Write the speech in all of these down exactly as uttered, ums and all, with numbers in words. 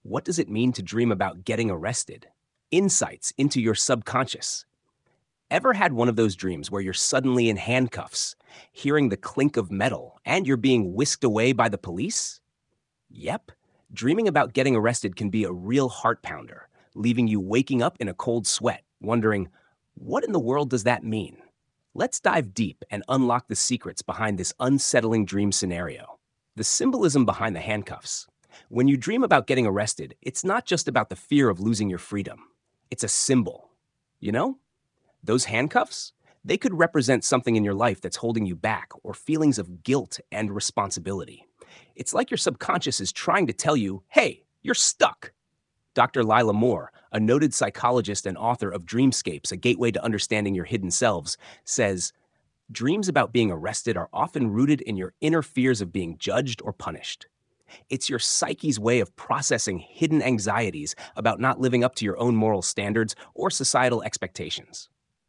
What does it mean to dream about getting arrested? Insights into your subconscious. Ever had one of those dreams where you're suddenly in handcuffs, hearing the clink of metal, and you're being whisked away by the police? Yep, dreaming about getting arrested can be a real heart pounder, leaving you waking up in a cold sweat, wondering, what in the world does that mean? Let's dive deep and unlock the secrets behind this unsettling dream scenario. The symbolism behind the handcuffs. When you dream about getting arrested, it's not just about the fear of losing your freedom. It's a symbol. You know? Those handcuffs? They could represent something in your life that's holding you back, or feelings of guilt and responsibility. It's like your subconscious is trying to tell you, hey, you're stuck. Doctor Lila Moore, a noted psychologist and author of Dreamscapes, A Gateway to Understanding Your Hidden Selves, says, dreams about being arrested are often rooted in your inner fears of being judged or punished. It's your psyche's way of processing hidden anxieties about not living up to your own moral standards or societal expectations.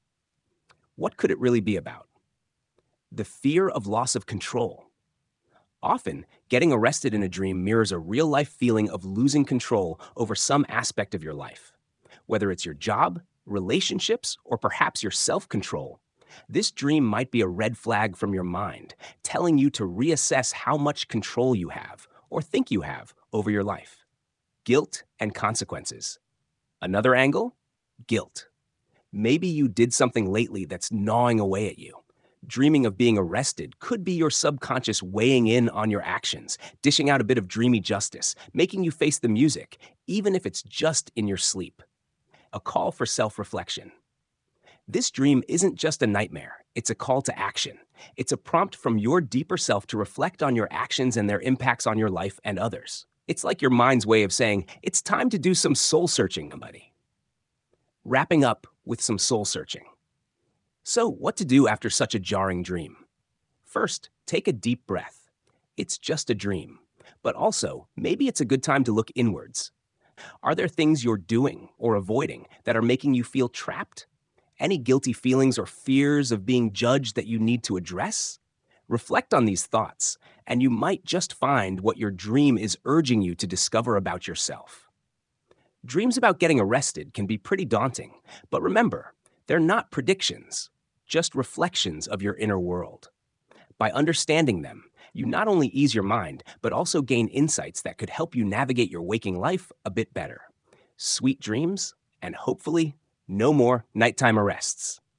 What could it really be about? The fear of loss of control. Often, getting arrested in a dream mirrors a real-life feeling of losing control over some aspect of your life. Whether it's your job, relationships, or perhaps your self-control, this dream might be a red flag from your mind, telling you to reassess how much control you have, or think you have, over your life. Guilt and consequences. Another angle? Guilt. Maybe you did something lately that's gnawing away at you. Dreaming of being arrested could be your subconscious weighing in on your actions, dishing out a bit of dreamy justice, making you face the music, even if it's just in your sleep. A call for self-reflection. This dream isn't just a nightmare, it's a call to action. It's a prompt from your deeper self to reflect on your actions and their impacts on your life and others. It's like your mind's way of saying, it's time to do some soul-searching, buddy. Wrapping up with some soul-searching. So, what to do after such a jarring dream? First, take a deep breath. It's just a dream. But also, maybe it's a good time to look inwards. Are there things you're doing or avoiding that are making you feel trapped? Any guilty feelings or fears of being judged that you need to address? Reflect on these thoughts, and you might just find what your dream is urging you to discover about yourself. Dreams about getting arrested can be pretty daunting, but remember, they're not predictions, just reflections of your inner world. By understanding them, you not only ease your mind, but also gain insights that could help you navigate your waking life a bit better. Sweet dreams, and hopefully, no more nighttime arrests.